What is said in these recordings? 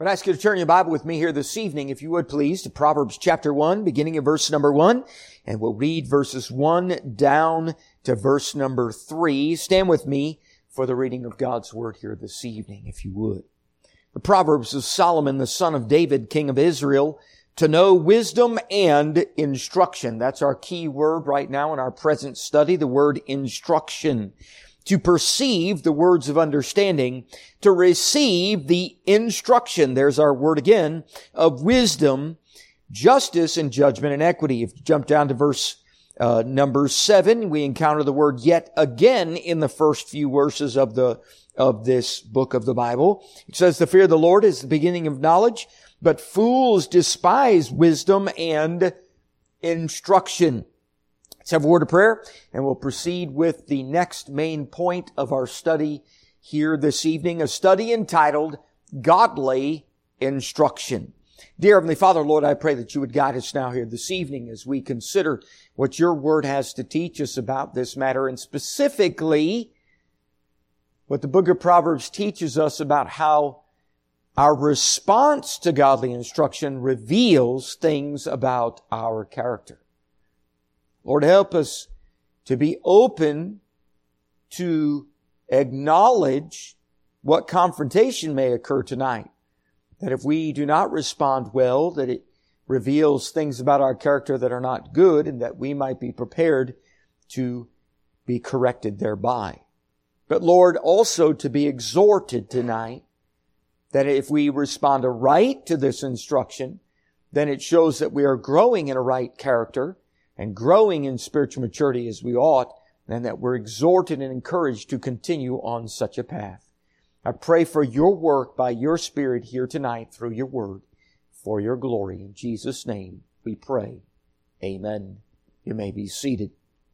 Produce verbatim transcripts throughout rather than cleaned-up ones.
I'd ask you to turn your Bible with me here this evening, if you would please, to Proverbs chapter one, beginning at verse number one, and we'll read verses one down to verse number three. Stand with me for the reading of God's Word here this evening, if you would. The Proverbs of Solomon, the son of David, king of Israel, to know wisdom and instruction. That's our key word right now in our present study, the word instruction. To perceive the words of understanding, to receive the instruction, there's our word again, of wisdom, justice, and judgment and equity. If you jump down to verse uh, number seven, we encounter the word yet again in the first few verses of the of this book of the Bible. It says, the fear of the Lord is the beginning of knowledge, but fools despise wisdom and instruction. Let's have a word of prayer, and we'll proceed with the next main point of our study here this evening, a study entitled Godly Instruction. Dear Heavenly Father, Lord, I pray that you would guide us now here this evening as we consider what your word has to teach us about this matter, and specifically what the book of Proverbs teaches us about how our response to godly instruction reveals things about our character. Lord, help us to be open to acknowledge what confrontation may occur tonight. That if we do not respond well, that it reveals things about our character that are not good, and that we might be prepared to be corrected thereby. But Lord, also to be exhorted tonight that if we respond aright to this instruction, then it shows that we are growing in a right character and growing in spiritual maturity as we ought, and that we're exhorted and encouraged to continue on such a path. I pray for your work by your Spirit here tonight through your word for your glory. In Jesus' name we pray. Amen. You may be seated.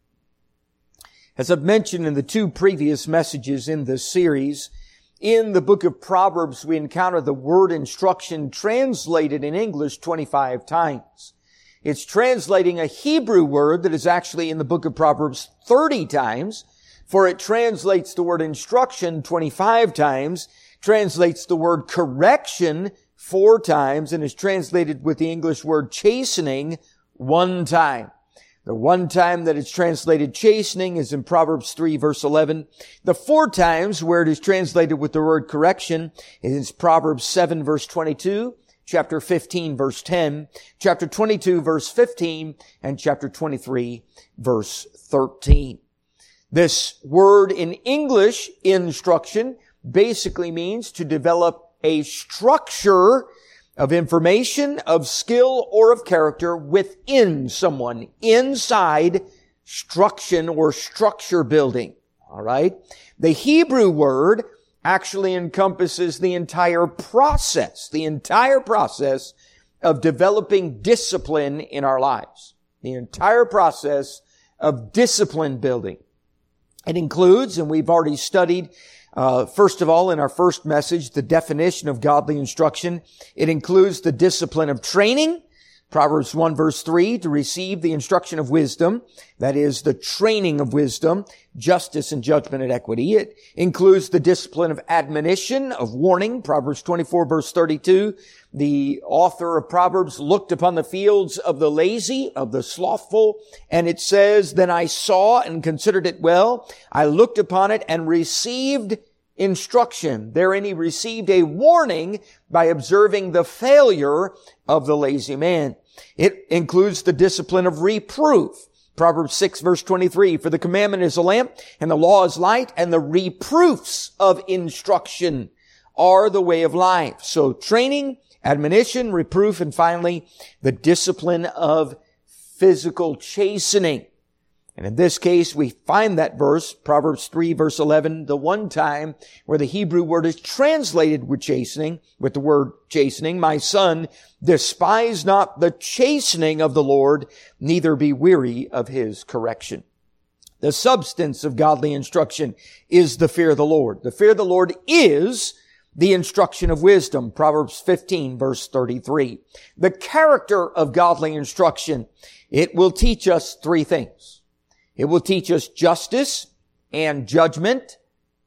As I've mentioned in the two previous messages in this series, in the book of Proverbs we encounter the word instruction translated in English twenty-five times. It's translating a Hebrew word that is actually in the book of Proverbs thirty times, for it translates the word instruction twenty-five times, translates the word correction four times, and is translated with the English word chastening one time. The one time that it's translated chastening is in Proverbs three verse eleven. The four times where it is translated with the word correction is Proverbs seven verse twenty-two, chapter fifteen verse ten, chapter twenty-two verse fifteen, and chapter twenty-three verse thirteen. This word in English, instruction, basically means to develop a structure of information, of skill, or of character within someone, inside struction or structure building. All right? The Hebrew word actually encompasses the entire process, the entire process of developing discipline in our lives. The entire process of discipline building. It includes, and we've already studied, uh, first of all, in our first message, the definition of godly instruction. It includes the discipline of training. Proverbs one verse three, to receive the instruction of wisdom, that is the training of wisdom, justice and judgment and equity. It includes the discipline of admonition, of warning. Proverbs twenty-four verse thirty-two, the author of Proverbs looked upon the fields of the lazy, of the slothful, and it says, then I saw and considered it well. I looked upon it and received instruction. Therein he received a warning by observing the failure of the lazy man. It includes the discipline of reproof. Proverbs six verse twenty-three, for the commandment is a lamp and the law is light, and the reproofs of instruction are the way of life. So training, admonition, reproof, and finally the discipline of physical chastening. And in this case, we find that verse, Proverbs three verse eleven, the one time where the Hebrew word is translated with chastening, with the word chastening. My son, despise not the chastening of the Lord, neither be weary of his correction. The substance of godly instruction is the fear of the Lord. The fear of the Lord is the instruction of wisdom. Proverbs fifteen verse thirty-three. The character of godly instruction, it will teach us three things. It will teach us justice and judgment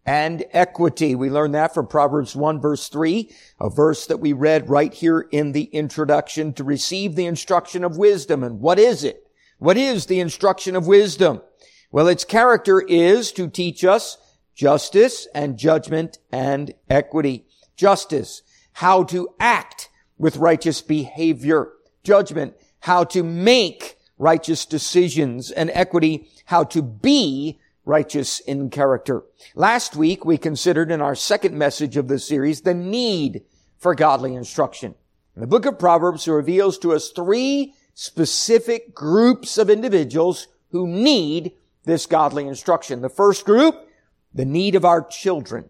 and equity. We learn that from Proverbs one verse three, a verse that we read right here in the introduction, to receive the instruction of wisdom. And what is it? What is the instruction of wisdom? Well, its character is to teach us justice and judgment and equity. Justice, how to act with righteous behavior. Judgment, how to make righteous decisions. And equity, how to be righteous in character. Last week, we considered in our second message of this series the need for godly instruction. And the book of Proverbs reveals to us three specific groups of individuals who need this godly instruction. The first group, the need of our children.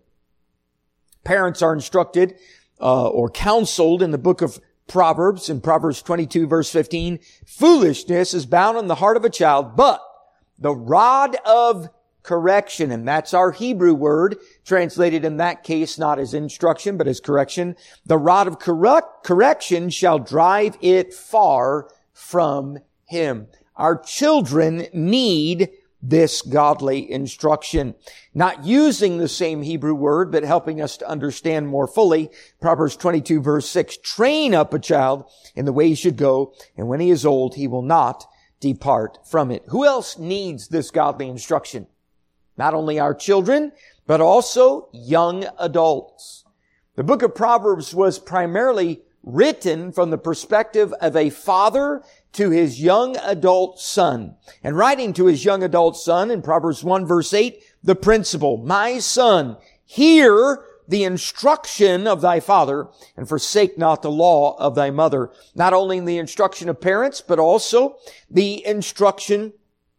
Parents are instructed uh, or counseled in the book of Proverbs, in Proverbs twenty-two verse fifteen, foolishness is bound in the heart of a child, but the rod of correction, and that's our Hebrew word, translated in that case not as instruction, but as correction. The rod of correct, correction shall drive it far from him. Our children need this godly instruction. Not using the same Hebrew word, but helping us to understand more fully. Proverbs twenty-two verse six, train up a child in the way he should go, and when he is old, he will not depart from it. Who else needs this godly instruction? Not only our children, but also young adults. The book of Proverbs was primarily written from the perspective of a father to his young adult son. And writing to his young adult son in Proverbs one verse eight, the principle, my son, hear the instruction of thy father, and forsake not the law of thy mother. Not only the instruction of parents, but also the instruction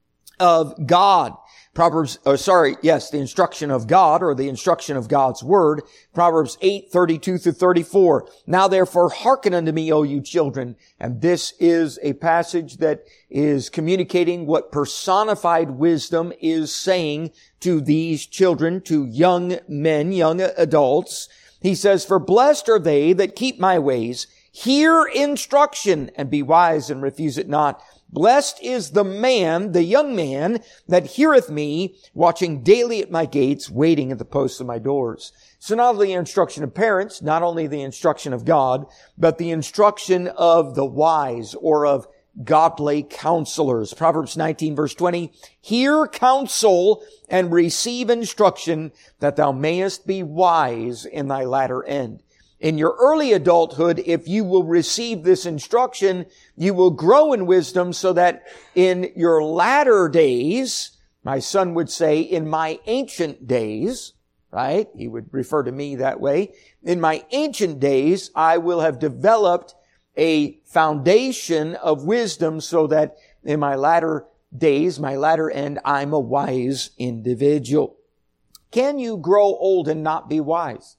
of God. Proverbs, oh, sorry, yes, the instruction of God, or the instruction of God's word. Proverbs eight, thirty-two through thirty-four. Now therefore hearken unto me, O you children. And this is a passage that is communicating what personified wisdom is saying to these children, to young men, young adults. He says, for blessed are they that keep my ways, hear instruction, and be wise and refuse it not. Blessed is the man, the young man, that heareth me, watching daily at my gates, waiting at the posts of my doors. So not only the instruction of parents, not only the instruction of God, but the instruction of the wise, or of godly counselors. Proverbs nineteen verse twenty, hear counsel and receive instruction, that thou mayest be wise in thy latter end. In your early adulthood, if you will receive this instruction, you will grow in wisdom, so that in your latter days, my son would say, in my ancient days, right? He would refer to me that way. In my ancient days, I will have developed a foundation of wisdom, so that in my latter days, my latter end, I'm a wise individual. Can you grow old and not be wise?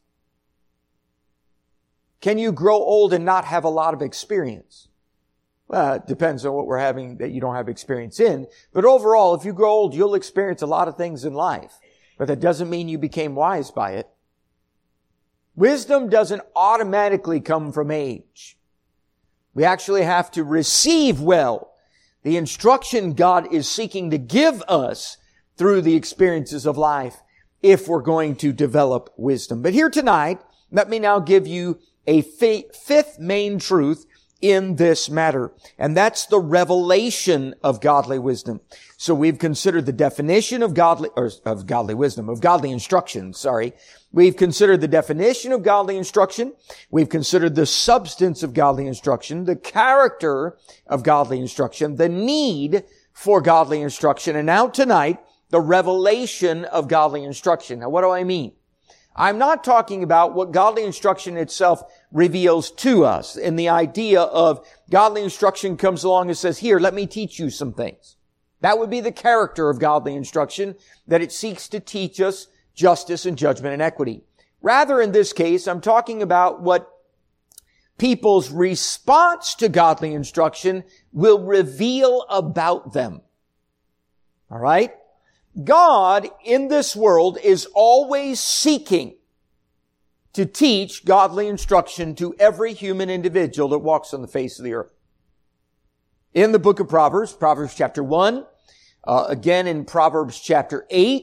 Can you grow old and not have a lot of experience? Well, it depends on what we're having that you don't have experience in. But overall, if you grow old, you'll experience a lot of things in life. But that doesn't mean you became wise by it. Wisdom doesn't automatically come from age. We actually have to receive well the instruction God is seeking to give us through the experiences of life if we're going to develop wisdom. But here tonight, let me now give you a fifth main truth in this matter, and that's the revelation of godly wisdom. So we've considered the definition of godly, or of godly wisdom, of godly instruction, sorry. We've considered the definition of godly instruction. We've considered the substance of godly instruction, the character of godly instruction, the need for godly instruction, and now tonight, the revelation of godly instruction. Now what do I mean? I'm not talking about what godly instruction itself reveals to us, in the idea of godly instruction comes along and says, here, let me teach you some things. That would be the character of godly instruction, that it seeks to teach us justice and judgment and equity. Rather, in this case, I'm talking about what people's response to godly instruction will reveal about them. All right? God in this world is always seeking to teach godly instruction to every human individual that walks on the face of the earth. In the book of Proverbs, Proverbs chapter one, uh, again in Proverbs chapter eight,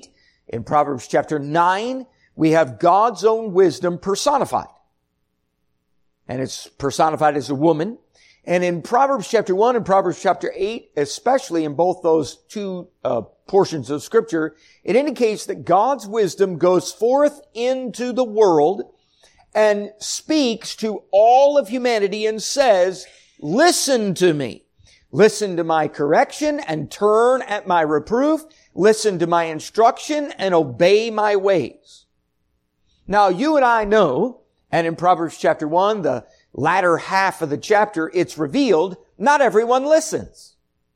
In Proverbs chapter nine, we have God's own wisdom personified. And it's personified as a woman. And in Proverbs chapter one and Proverbs chapter eight, especially in both those two uh, portions of Scripture, it indicates that God's wisdom goes forth into the world and speaks to all of humanity and says, listen to me. Listen to my correction and turn at my reproof. Listen to my instruction and obey my ways. Now, you and I know, and in Proverbs chapter one, the latter half of the chapter, it's revealed, not everyone listens.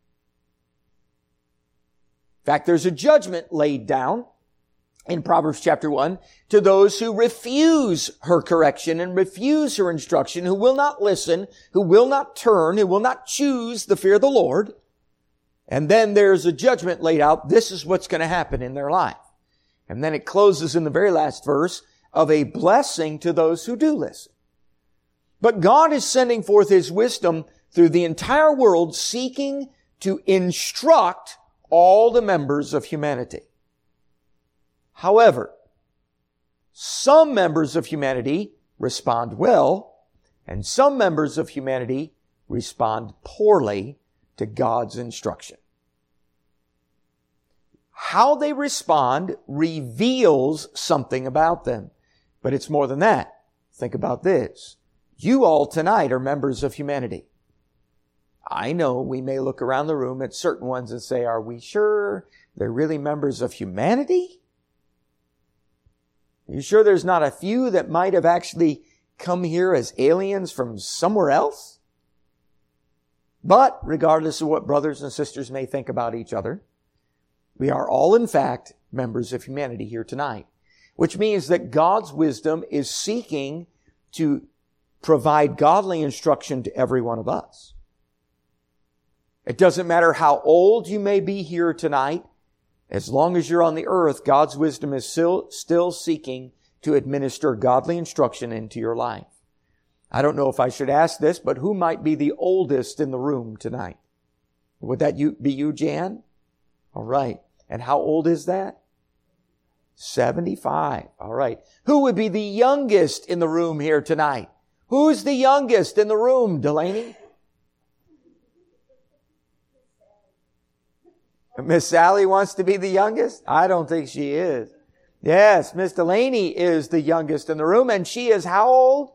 In fact, there's a judgment laid down in Proverbs chapter one to those who refuse her correction and refuse her instruction, who will not listen, who will not turn, who will not choose the fear of the Lord. And then there's a judgment laid out. This is what's going to happen in their life. And then it closes in the very last verse of a blessing to those who do listen. But God is sending forth His wisdom through the entire world, seeking to instruct all the members of humanity. However, some members of humanity respond well, and some members of humanity respond poorly to God's instruction. How they respond reveals something about them. But it's more than that. Think about this. You all tonight are members of humanity. I know we may look around the room at certain ones and say, are we sure they're really members of humanity? Are you sure there's not a few that might have actually come here as aliens from somewhere else? But regardless of what brothers and sisters may think about each other, we are all in fact members of humanity here tonight, which means that God's wisdom is seeking to provide godly instruction to every one of us. It doesn't matter how old you may be here tonight. As long as you're on the earth, God's wisdom is still, still seeking to administer godly instruction into your life. I don't know if I should ask this, but who might be the oldest in the room tonight? Would that you, be you, Jan? All right. And how old is that? seventy-five. All right. Who would be the youngest in the room here tonight? Who's the youngest in the room, Delaney? Miss Sally wants to be the youngest? I don't think she is. Yes, Miss Delaney is the youngest in the room, and she is how old?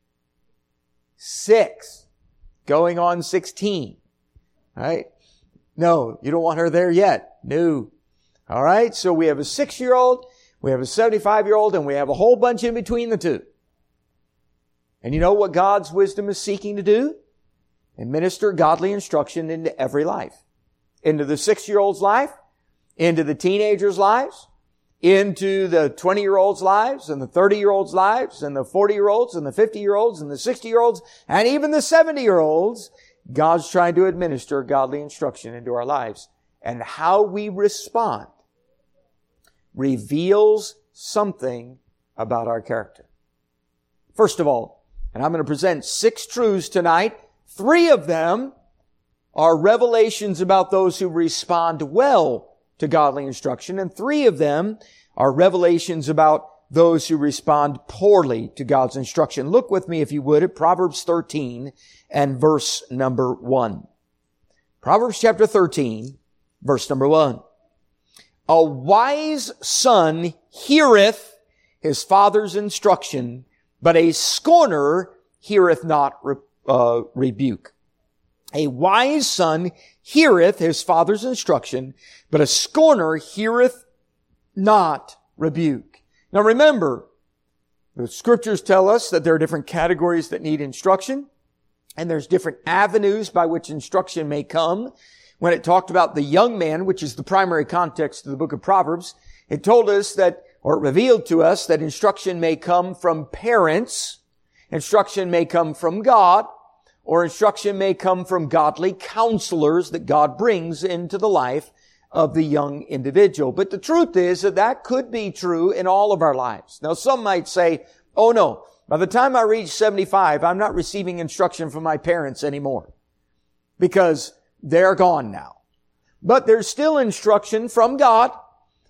Six. Going on sixteen. All right? No, you don't want her there yet. No. All right? So we have a six-year-old, we have a seventy-five-year-old, and we have a whole bunch in between the two. And you know what God's wisdom is seeking to do? Administer godly instruction into every life. Into the six-year-old's life, into the teenagers' lives, into the twenty-year-olds' lives, and the thirty-year-olds' lives, and the forty-year-olds, and the fifty-year-olds, and the sixty-year-olds, and even the seventy-year-olds. God's trying to administer godly instruction into our lives. And how we respond reveals something about our character. First of all, and I'm going to present six truths tonight. Three of them are revelations about those who respond well to godly instruction, and three of them are revelations about those who respond poorly to God's instruction. Look with me, if you would, at Proverbs thirteen and verse number one. Proverbs chapter thirteen, verse number one. A wise son heareth his father's instruction, but a scorner heareth not re- uh, rebuke. A wise son heareth his father's instruction, but a scorner heareth not rebuke. Now remember, the scriptures tell us that there are different categories that need instruction, and there's different avenues by which instruction may come. When it talked about the young man, which is the primary context of the book of Proverbs, it told us that, or it revealed to us that instruction may come from parents, instruction may come from God, or instruction may come from godly counselors that God brings into the life of the young individual. But the truth is that that could be true in all of our lives. Now, some might say, oh no, by the time I reach seventy-five, I'm not receiving instruction from my parents anymore because they're gone now. But there's still instruction from God,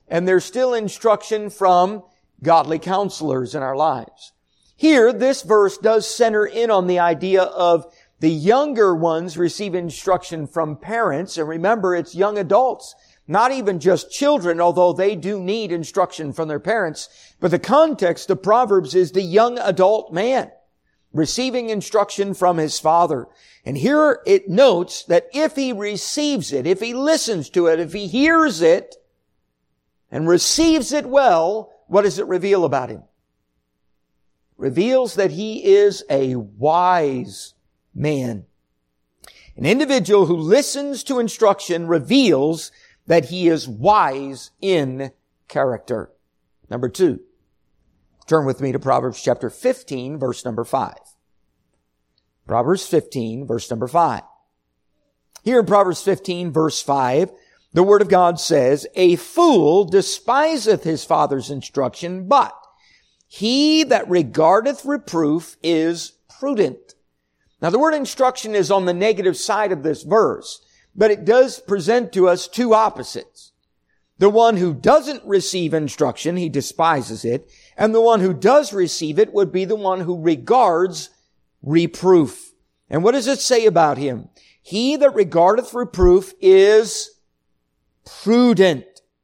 and there's still instruction from godly counselors in our lives. Here, this verse does center in on the idea of the younger ones receive instruction from parents. And remember, it's young adults, not even just children, although they do need instruction from their parents. But the context of Proverbs is the young adult man receiving instruction from his father. And here it notes that if he receives it, if he listens to it, if he hears it and receives it well, what does it reveal about him? Reveals that he is a wise man. An individual who listens to instruction reveals that he is wise in character. Number two, turn with me to Proverbs chapter fifteen, verse number five. Proverbs fifteen, verse number five. Here in Proverbs fifteen, verse five, the Word of God says, "A fool despiseth his father's instruction, but he that regardeth reproof is prudent." Now the word instruction is on the negative side of this verse, but it does present to us two opposites. The one who doesn't receive instruction, he despises it, and the one who does receive it would be the one who regards reproof. And what does it say about him? He that regardeth reproof is prudent.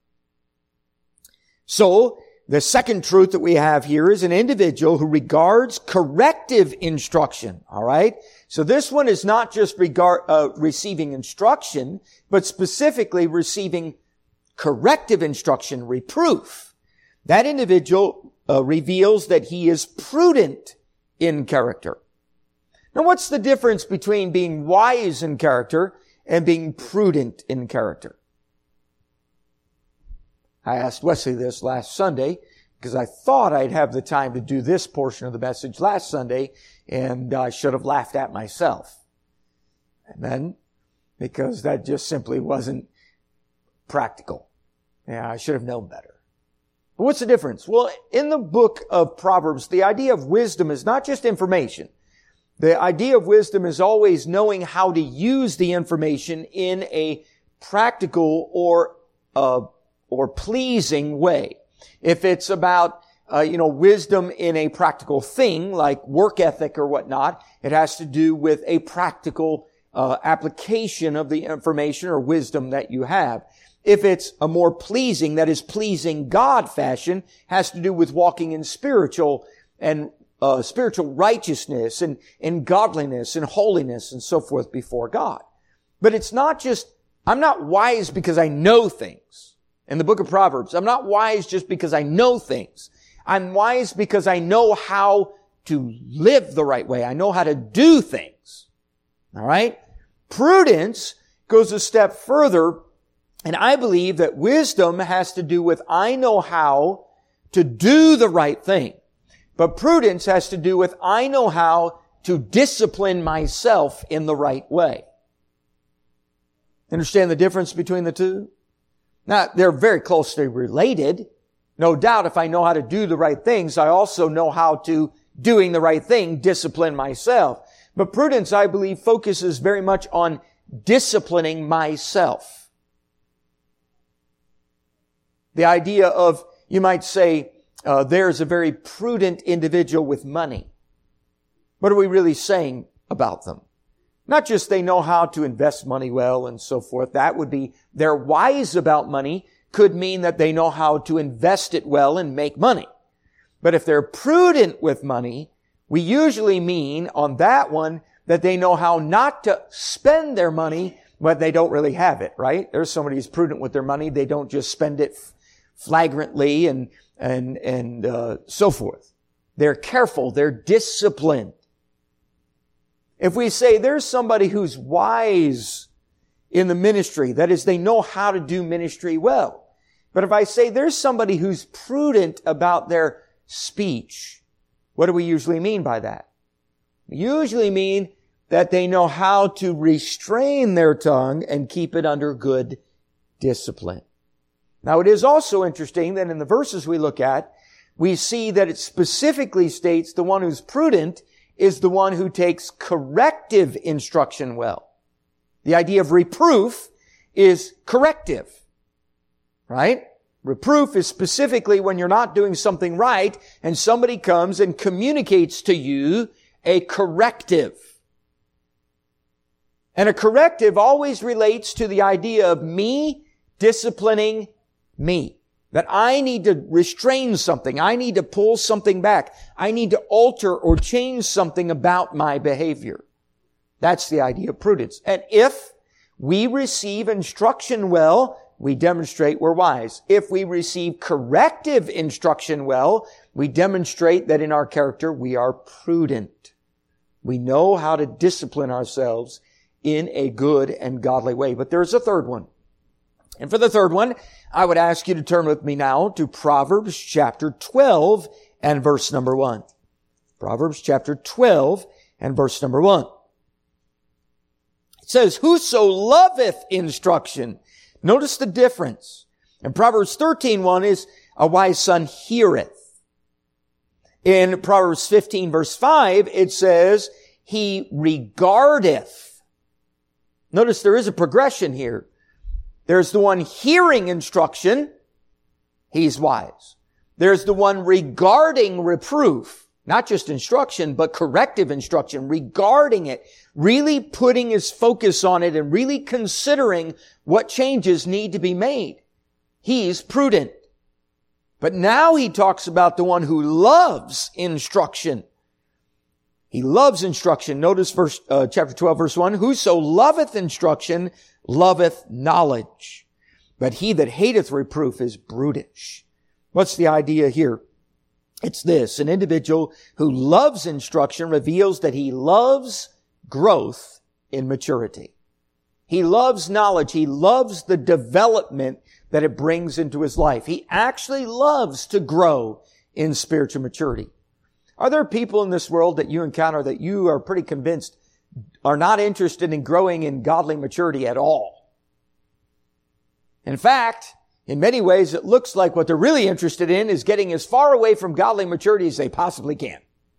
So, the second truth that we have here is an individual who regards corrective instruction. All right? So this one is not just regard, uh, receiving instruction, but specifically receiving corrective instruction, reproof. That individual uh, reveals that he is prudent in character. Now, what's the difference between being wise in character and being prudent in character? I asked Wesley this last Sunday because I thought I'd have the time to do this portion of the message last Sunday, and I should have laughed at myself. Amen? Because that just simply wasn't practical. Yeah, I should have known better. But what's the difference? Well, in the book of Proverbs, the idea of wisdom is not just information. The idea of wisdom is always knowing how to use the information in a practical or uh, or pleasing way. If it's about, uh, you know, wisdom in a practical thing like work ethic or whatnot, it has to do with a practical uh, application of the information or wisdom that you have. If it's a more pleasing, that is pleasing God fashion, has to do with walking in spiritual and uh, spiritual righteousness and, and godliness and holiness and so forth before God. But it's not just, I'm not wise because I know things. In the book of Proverbs, I'm not wise just because I know things. I'm wise because I know how to live the right way. I know how to do things. All right? Prudence goes a step further, and I believe that wisdom has to do with I know how to do the right thing. But prudence has to do with I know how to discipline myself in the right way. Understand the difference between the two? Now, they're very closely related. No doubt if I know how to do the right things, I also know how to, doing the right thing, discipline myself. But prudence, I believe, focuses very much on disciplining myself. The idea of, you might say, uh, there's a very prudent individual with money. What are we really saying about them? Not just they know how to invest money well and so forth. That would be, they're wise about money could mean that they know how to invest it well and make money. But if they're prudent with money, we usually mean on that one that they know how not to spend their money, but they don't really have it, right? There's somebody who's prudent with their money. They don't just spend it flagrantly and, and, and, uh, so forth. They're careful. They're disciplined. If we say there's somebody who's wise in the ministry, that is, they know how to do ministry well. But if I say there's somebody who's prudent about their speech, what do we usually mean by that? We usually mean that they know how to restrain their tongue and keep it under good discipline. Now, it is also interesting that in the verses we look at, we see that it specifically states the one who's prudent is the one who takes corrective instruction well. The idea of reproof is corrective, right? Reproof is specifically when you're not doing something right and somebody comes and communicates to you a corrective. And a corrective always relates to the idea of me disciplining me. That I need to restrain something. I need to pull something back. I need to alter or change something about my behavior. That's the idea of prudence. And if we receive instruction well, we demonstrate we're wise. If we receive corrective instruction well, we demonstrate that in our character we are prudent. We know how to discipline ourselves in a good and godly way. But there's a third one. And for the third one, I would ask you to turn with me now to Proverbs chapter twelve and verse number one. Proverbs chapter twelve and verse number one. It says, whoso loveth instruction. Notice the difference. In Proverbs thirteen one is, a wise son heareth. In Proverbs fifteen verse five, it says, he regardeth. Notice there is a progression here. There's the one hearing instruction. He's wise. There's the one regarding reproof. Not just instruction, but corrective instruction. Regarding it. Really putting his focus on it and really considering what changes need to be made. He's prudent. But now he talks about the one who loves instruction. He loves instruction. Notice verse, uh, chapter twelve verse one. Whoso loveth instruction loveth knowledge, but he that hateth reproof is brutish. What's the idea here? It's this. An individual who loves instruction reveals that he loves growth in maturity. He loves knowledge. He loves the development that it brings into his life. He actually loves to grow in spiritual maturity. Are there people in this world that you encounter that you are pretty convinced are not interested in growing in godly maturity at all? In fact, in many ways, it looks like what they're really interested in is getting as far away from godly maturity as they possibly can.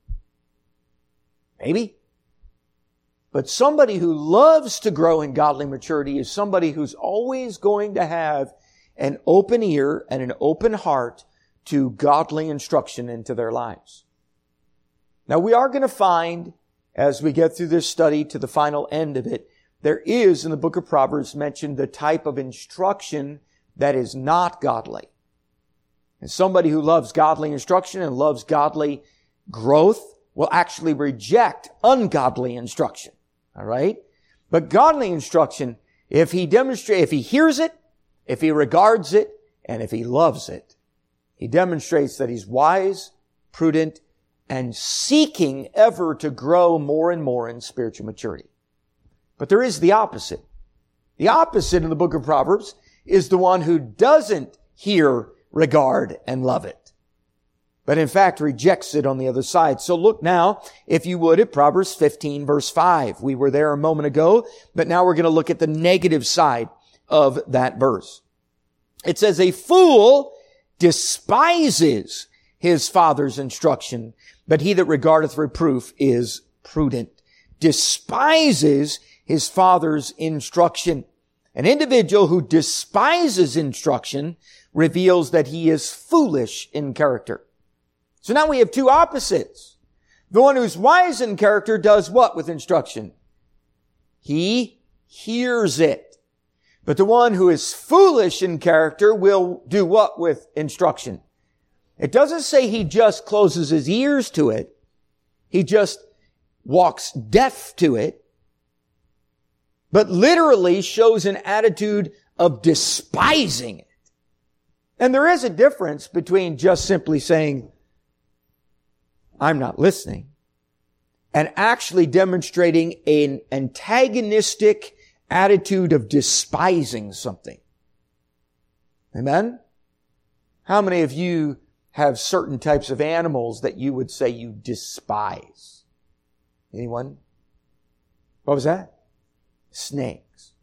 Maybe. But somebody who loves to grow in godly maturity is somebody who's always going to have an open ear and an open heart to godly instruction into their lives. Now, we are going to find, as we get through this study to the final end of it, there is in the book of Proverbs mentioned the type of instruction that is not godly. And somebody who loves godly instruction and loves godly growth will actually reject ungodly instruction. All right? But godly instruction, if he demonstrates, if he hears it, if he regards it, and if he loves it, he demonstrates that he's wise, prudent, and seeking ever to grow more and more in spiritual maturity. But there is the opposite. The opposite in the book of Proverbs is the one who doesn't hear, regard, and love it, but in fact rejects it on the other side. So look now, if you would, at Proverbs fifteen verse five. We were there a moment ago, but now we're going to look at the negative side of that verse. It says, a fool despises his father's instruction, but he that regardeth reproof is prudent. Despises his father's instruction. An individual who despises instruction reveals that he is foolish in character. So now we have two opposites. The one who's wise in character does what with instruction? He hears it. But the one who is foolish in character will do what with instruction? It doesn't say he just closes his ears to it. He just walks deaf to it. But literally shows an attitude of despising it. And there is a difference between just simply saying, I'm not listening, and actually demonstrating an antagonistic attitude of despising something. Amen? How many of you have certain types of animals that you would say you despise? Anyone? What was that? Snakes.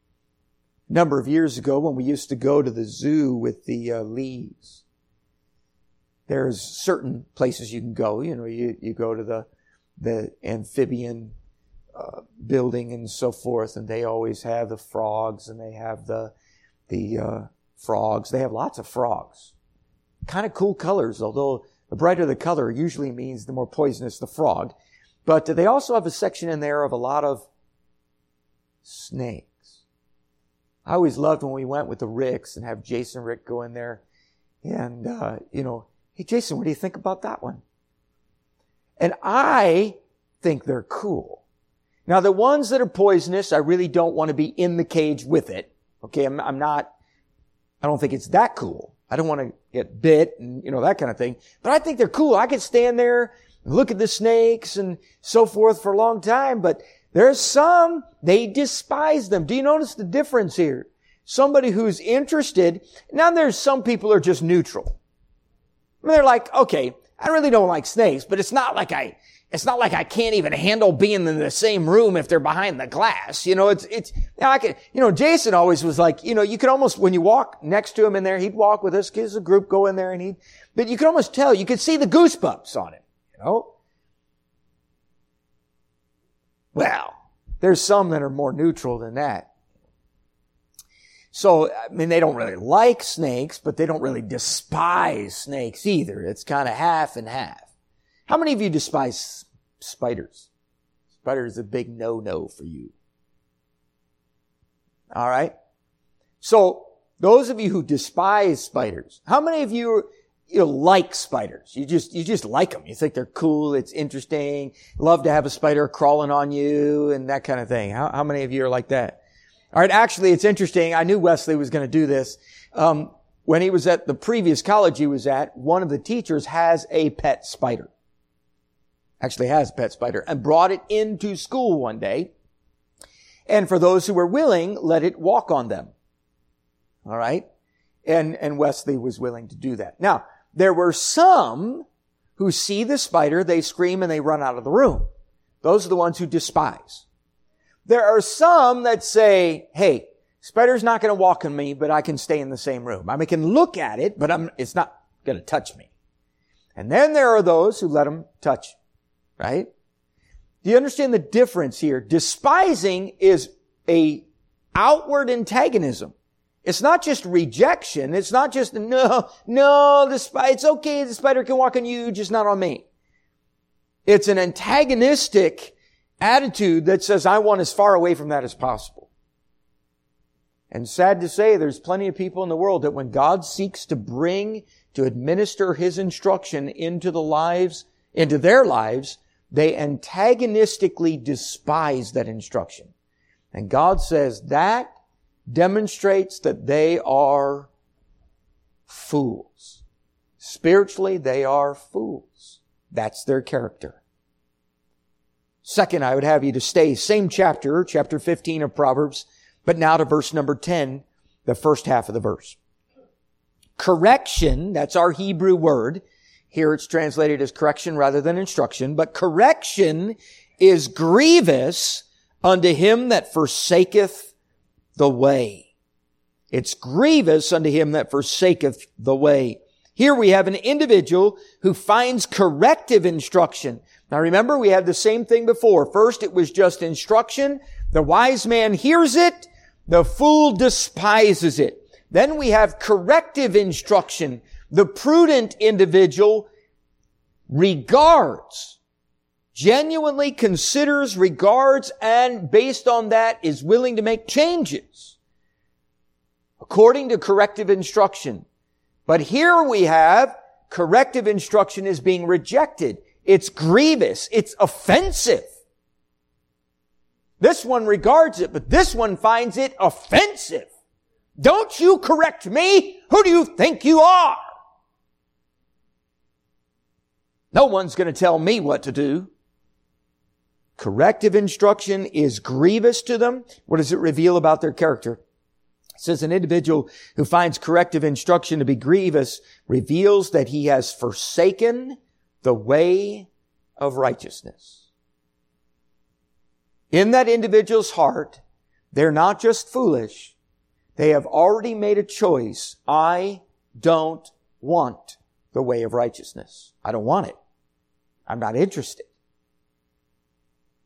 A number of years ago when we used to go to the zoo with the uh, Lees, there's certain places you can go. You know, you, you go to the, the amphibian uh, building and so forth, and they always have the frogs and they have the, the, uh, frogs. They have lots of frogs. Kind of cool colors, although the brighter the color usually means the more poisonous the frog. But they also have a section in there of a lot of snakes. I always loved when we went with the Ricks and have Jason and Rick go in there and, uh, you know, hey, Jason, what do you think about that one? And I think they're cool. Now, the ones that are poisonous, I really don't want to be in the cage with it. Okay, I'm, I'm not, I don't think it's that cool. I don't want to get bit and, you know, that kind of thing. But I think they're cool. I could stand there and look at the snakes and so forth for a long time. But there's some, they despise them. Do you notice the difference here? Somebody who's interested. Now there's some people who are just neutral. I mean, they're like, okay, I really don't like snakes, but it's not like I, it's not like I can't even handle being in the same room if they're behind the glass. You know, it's, it's, you know, I could, you know, Jason always was like, you know, you could almost, when you walk next to him in there, he'd walk with us, kids, a group go in there and he'd, but you could almost tell, you could see the goosebumps on him, you know? Well, there's some that are more neutral than that. So, I mean, they don't really like snakes, but they don't really despise snakes either. It's kind of half and half. How many of you despise spiders? Spider is a big no-no for you. All right? So, those of you who despise spiders, how many of you, you know, like spiders? You just, you just like them. You think they're cool, it's interesting, love to have a spider crawling on you and that kind of thing. How, how many of you are like that? All right, actually, it's interesting. I knew Wesley was going to do this. Um, when he was at the previous college he was at, one of the teachers has a pet spider. Actually has a pet spider and brought it into school one day. And for those who were willing, let it walk on them. All right? And, and Wesley was willing to do that. Now, there were some who see the spider, they scream and they run out of the room. Those are the ones who despise. There are some that say, hey, spider's not going to walk on me, but I can stay in the same room. I mean, I can look at it, but I'm, it's not going to touch me. And then there are those who let them touch, right? Do you understand the difference here? Despising is a outward antagonism. It's not just rejection. It's not just, no, no, the spider, it's okay, the spider can walk on you, just not on me. It's an antagonistic attitude that says, I want as far away from that as possible. And sad to say, there's plenty of people in the world that when God seeks to bring, to administer His instruction into the lives, into their lives, they antagonistically despise that instruction. And God says that demonstrates that they are fools. Spiritually, they are fools. That's their character. Second, I would have you to stay, same chapter, chapter fifteen of Proverbs, but now to verse number ten, the first half of the verse. Correction, that's our Hebrew word. Here it's translated as correction rather than instruction, but correction is grievous unto him that forsaketh the way. It's grievous unto him that forsaketh the way. Here we have an individual who finds corrective instruction. Now remember, we had the same thing before. First, it was just instruction. The wise man hears it. The fool despises it. Then we have corrective instruction. The prudent individual regards, genuinely considers, regards, and based on that is willing to make changes according to corrective instruction. But here we have corrective instruction is being rejected. It's grievous. It's offensive. This one regards it, but this one finds it offensive. Don't you correct me? Who do you think you are? No one's going to tell me what to do. Corrective instruction is grievous to them. What does it reveal about their character? It says an individual who finds corrective instruction to be grievous reveals that he has forsaken the way of righteousness. In that individual's heart, they're not just foolish. They have already made a choice. I don't want the way of righteousness. I don't want it. I'm not interested.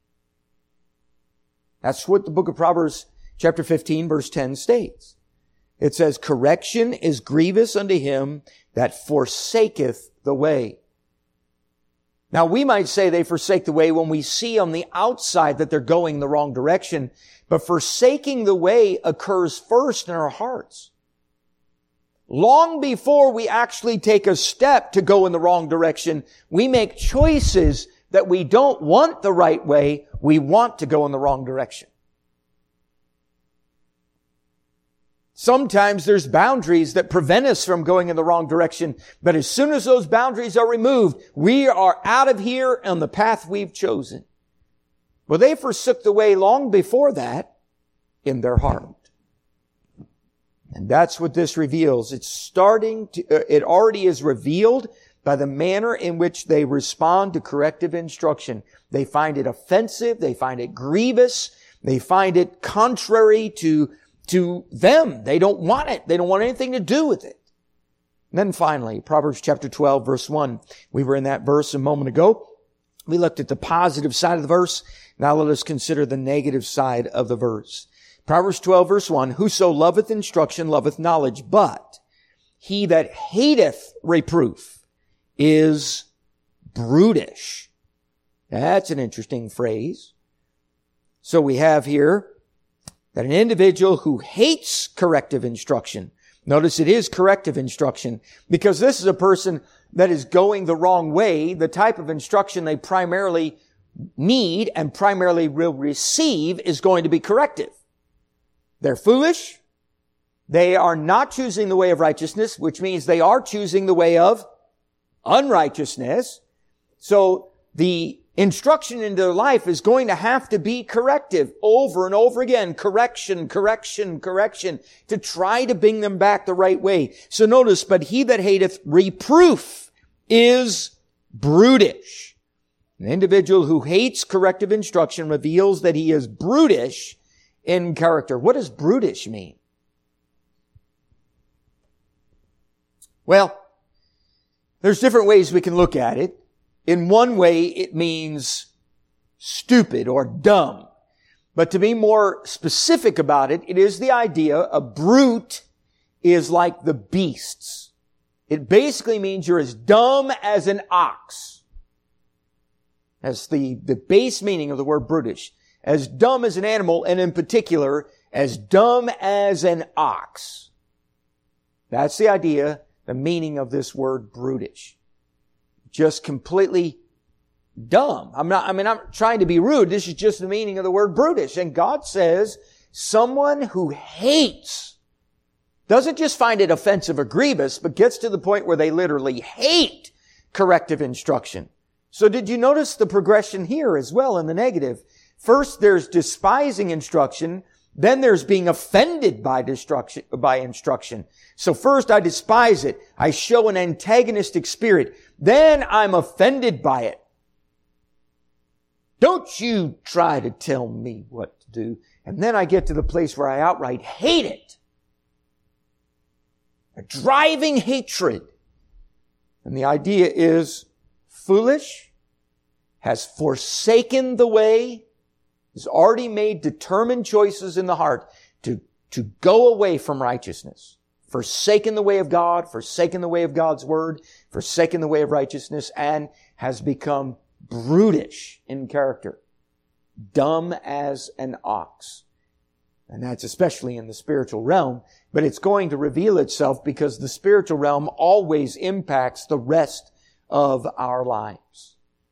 That's what the book of Proverbs chapter fifteen verse ten states. It says, correction is grievous unto him that forsaketh the way. Now, we might say they forsake the way when we see on the outside that they're going the wrong direction, but forsaking the way occurs first in our hearts. Long before we actually take a step to go in the wrong direction, we make choices that we don't want the right way, we want to go in the wrong direction. Sometimes there's boundaries that prevent us from going in the wrong direction, but as soon as those boundaries are removed, we are out of here on the path we've chosen. Well, they forsook the way long before that in their heart. And that's what this reveals. It's starting to, uh, it already is revealed by the manner in which they respond to corrective instruction. They find it offensive. They find it grievous. They find it contrary to to them. They don't want it. They don't want anything to do with it. And then finally, Proverbs chapter twelve, verse one. We were in that verse a moment ago. We looked at the positive side of the verse. Now let us consider the negative side of the verse. Proverbs twelve, verse one. Whoso loveth instruction loveth knowledge, but he that hateth reproof is brutish. That's an interesting phrase. So we have here that an individual who hates corrective instruction, notice it is corrective instruction, because this is a person that is going the wrong way. The type of instruction they primarily need and primarily will receive is going to be corrective. They're foolish. They are not choosing the way of righteousness, which means they are choosing the way of unrighteousness. So the instruction in their life is going to have to be corrective over and over again. Correction, correction, correction to try to bring them back the right way. So notice, but he that hateth reproof is brutish. An individual who hates corrective instruction reveals that he is brutish in character. What does brutish mean? Well, there's different ways we can look at it. In one way, it means stupid or dumb. But to be more specific about it, it is the idea a brute is like the beasts. It basically means you're as dumb as an ox. That's the, the base meaning of the word brutish. As dumb as an animal, and in particular, as dumb as an ox. That's the idea, the meaning of this word brutish. Just completely dumb. I'm not, I mean, I'm trying to be rude. This is just the meaning of the word brutish. And God says, someone who hates, doesn't just find it offensive or grievous, but gets to the point where they literally hate corrective instruction. So did you notice the progression here as well in the negative? First, there's despising instruction. Then there's being offended by destruction, by instruction. So first I despise it. I show an antagonistic spirit. Then I'm offended by it. Don't you try to tell me what to do. And then I get to the place where I outright hate it. A driving hatred. And the idea is foolish, has forsaken the way, has already made determined choices in the heart to, to go away from righteousness. Forsaken the way of God, forsaken the way of God's word, forsaken the way of righteousness, and has become brutish in character. Dumb as an ox. And that's especially in the spiritual realm, but it's going to reveal itself because the spiritual realm always impacts the rest of our lives.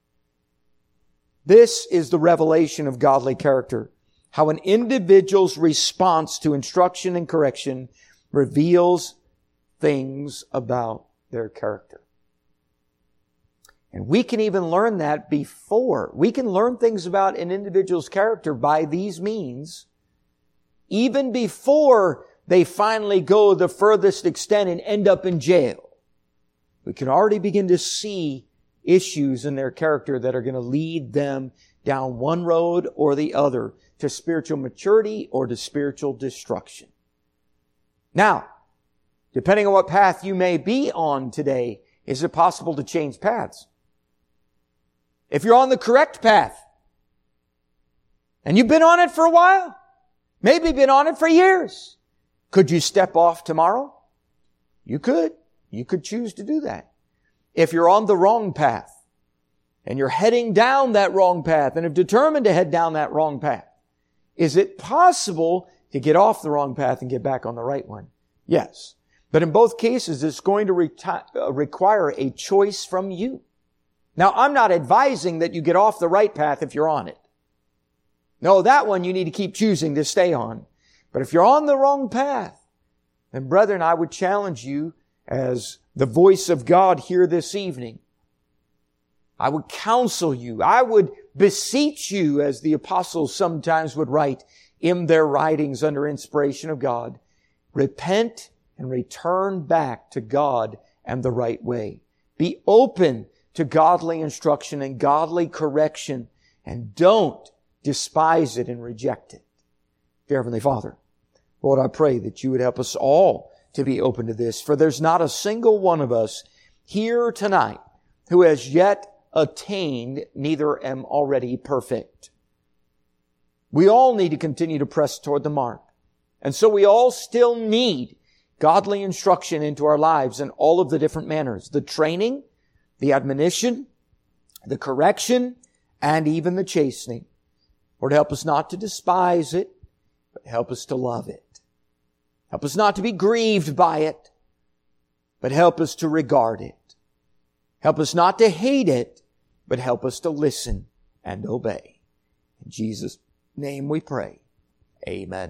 This is the revelation of godly character. How an individual's response to instruction and correction reveals things about their character. And we can even learn that before. We can learn things about an individual's character by these means, even before they finally go the furthest extent and end up in jail. We can already begin to see issues in their character that are going to lead them down one road or the other to spiritual maturity or to spiritual destruction. Now, depending on what path you may be on today, is it possible to change paths? If you're on the correct path, and you've been on it for a while, maybe been on it for years, Could you step off tomorrow? You could. You could choose to do that. If you're on the wrong path and you're heading down that wrong path and have determined to head down that wrong path, is it possible to get off the wrong path and get back on the right one? Yes. But in both cases, it's going to reti- uh, require a choice from you. Now, I'm not advising that you get off the right path if you're on it. No, that one you need to keep choosing to stay on. But if you're on the wrong path, then brethren, I would challenge you as the voice of God here this evening. I would counsel you. I would beseech you, as the apostles sometimes would write in their writings under inspiration of God. Repent and return back to God and the right way. Be open to godly instruction and godly correction, and don't despise it and reject it. Dear Heavenly Father, Lord, I pray that you would help us all to be open to this, for there's not a single one of us here tonight who has yet attained, neither am already perfect. We all need to continue to press toward the mark. And so we all still need godly instruction into our lives in all of the different manners. The training, the admonition, the correction, and even the chastening. Lord, help us not to despise it, but help us to love it. Help us not to be grieved by it, but help us to regard it. Help us not to hate it, but help us to listen and obey. In Jesus' name we pray. Amen.